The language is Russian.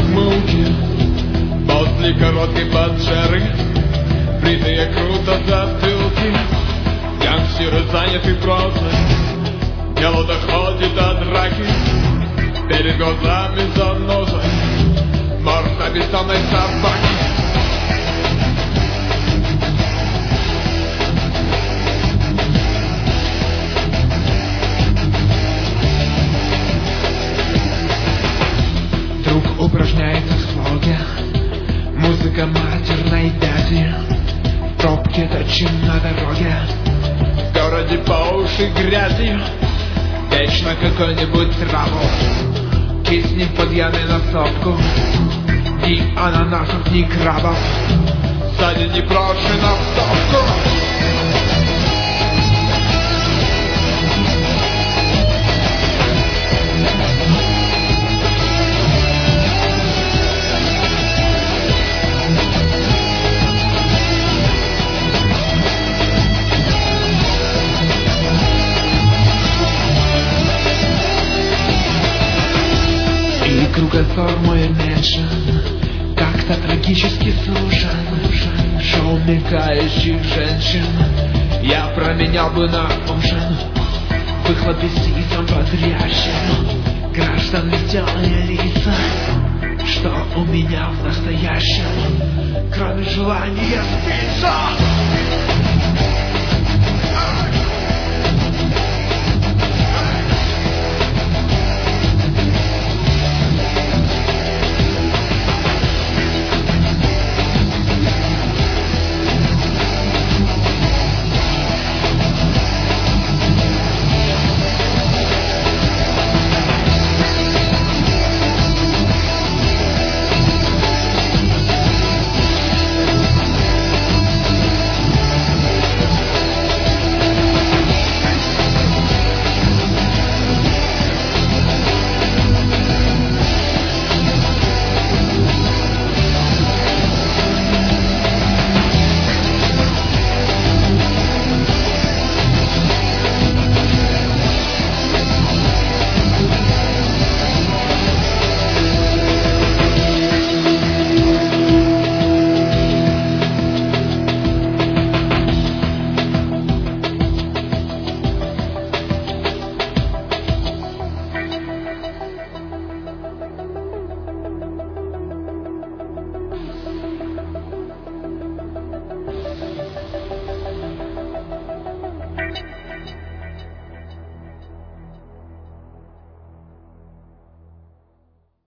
ухмылки после короткой поджары, бритые круто затылки, гангстеры заняты прозой, дело доходит до драки, перед глазами заноза морда бессонной собаки. Друг упражняется в слоге, музыка матерной дяди, в пробке торчим на дороге, в городе по уши грязи, вечно какой-нибудь траву, киснем под ямой на сопку, ни ананасов, ни крабов, сзади не брошена в топку. И кругозор мой уменьшен, как-то трагически сужен. Шоу мелькающих женщин я променял бы на ужин. Выхлоп бессисом бодрящим, граждан веселые лица. Что у меня в настоящем, кроме желания спиться?